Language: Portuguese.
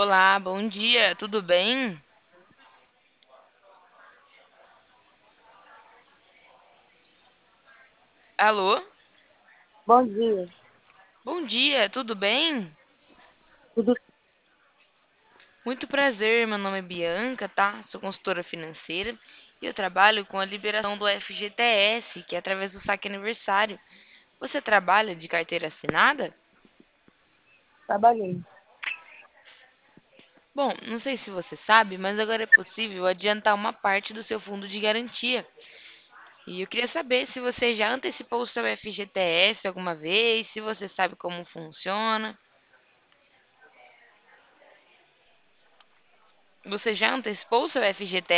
Olá, bom dia, tudo bem? Alô? Bom dia. Bom dia, tudo bem? Tudo Muito prazer, meu nome é Bianca, tá? Sou consultora financeira e eu trabalho com a liberação do FGTS, que é através do saque aniversário. Você trabalha de carteira assinada? trabalhei. Bom, não sei se você sabe, mas agora é possível adiantar uma parte do seu fundo de garantia. E eu queria saber se você já antecipou o seu FGTS alguma vez, se você sabe como funciona. Você já antecipou o seu FGTS?